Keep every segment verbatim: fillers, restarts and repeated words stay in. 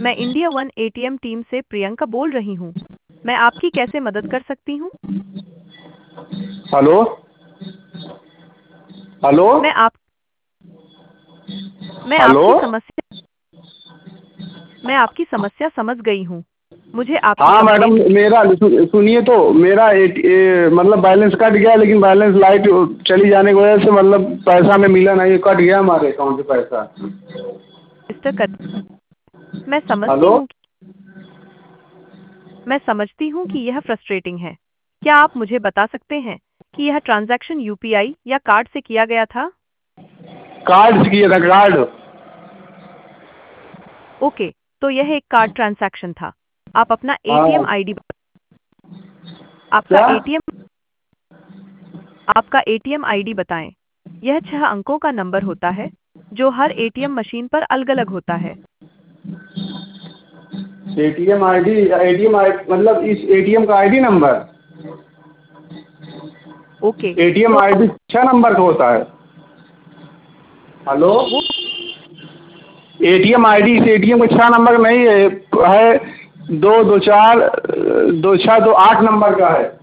मैं India one ATM team से प्रियंका बोल रही हूँ। मैं आपकी कैसे मदद कर सकती हूँ? हेलो हेलो मैं आप मैं हेलो। आपकी समस्या मैं आपकी समस्या समझ गई हूँ। मुझे आपकी हाँ मैडम, कंप्लेंट मेरा सु- सुनिए तो मेरा ए, ए, मतलब बैलेंस कट गया, लेकिन बैलेंस लाइट चली जाने की वजह से मतलब पैसा में मिला नहीं, कट गया हमारे अकाउंट से पैसा। रजिस्टर कर। मैं समझती हेलो। हूँ मैं समझती हूँ कि यह फ्रस्ट्रेटिंग है। क्या आप मुझे बता सकते हैं कि यह ट्रांजैक्शन यूपीआई या कार्ड से किया गया था? कार्ड से किया था, कार्ड। ओके, तो यह एक कार्ड ट्रांजैक्शन था। आप अपना हाँ। एटीएम आईडी आपका क्या? एटीएम आपका एटीएम आईडी बताएं। यह छह अंकों का नंबर होता है जो हर एटीएम मशीन पर अलग-अलग होता है। एटीएम आईडी, एटीएम आई मतलब इस एटीएम का आईडी नंबर। ओके, एटीएम तो आईडी छह नंबर का होता है। हेलो। वो एटीएम आईडी इस एटीएम का छह नंबर का नहीं है, है दो दो चार दो छह दो आठ नंबर का है।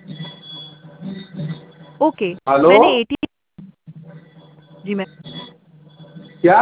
Okay, hello. मैंने एटीएम जी मैं क्या?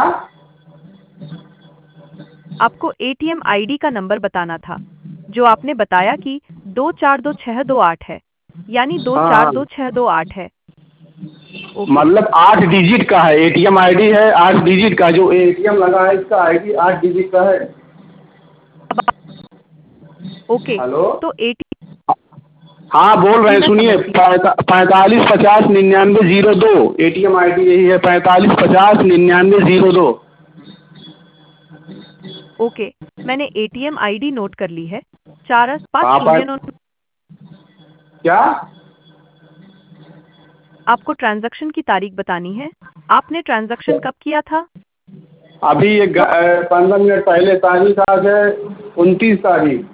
आपको एटीएम आईडी का नंबर बताना था, जो आपने बताया कि दो चार दो छह दो आठ है, यानी दो हाँ चार हाँ, दो छह दो आठ है। ओके, मतलब आठ डिजिट का है, एटीएम आईडी है आठ डिजिट का, जो एटीएम लगा है इसका आईडी आठ डिजिट का है। अब आप ओके, हेलो। तो एटी हाँ बोल रहे जी हैं, मैं सुनिए। समझती पैंतालीस पचास निन्यानवे जीरो दो एटीएम आईडी यही है, पैंतालीस पचास निन्यानवे जीरो दो। ओके, मैंने एटीएम आईडी नोट कर ली है। चार पाँच हाँ पर शून्य नौ। क्या? आपको ट्रांजैक्शन की तारीख बतानी है। आपने ट्रांजैक्शन कब किया था? अभी ये तो पंद्रह मिनट पहले, तारीख आज है उनतीस तारीख।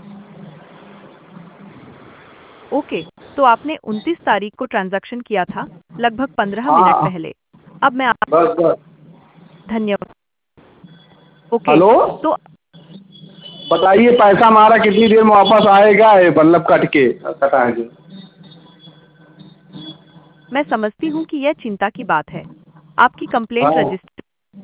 ओके, तो आपने उनतीस तारीख को ट्रांजैक्शन किया था, लगभग पंद्रह मिनट हाँ पहले। अब मैं आप बस बस। धन्यवाद। Okay, hello. तो बताइए पैसा हमारा कितनी देर में वापस आएगा, ये मतलब कट के कटा है जो। मैं समझती हूँ कि यह चिंता की बात है। आपकी कंप्लेंट हाँ रजिस्टर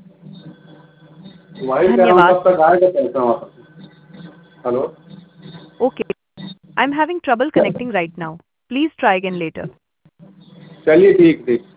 वही कह रहा हूँ, धन्यवाद। कब तक आएगा पैसा वापस। Hello. Okay, I am having trouble क्या? Connecting right now. Please try again later. चलिए ठीक ठीक।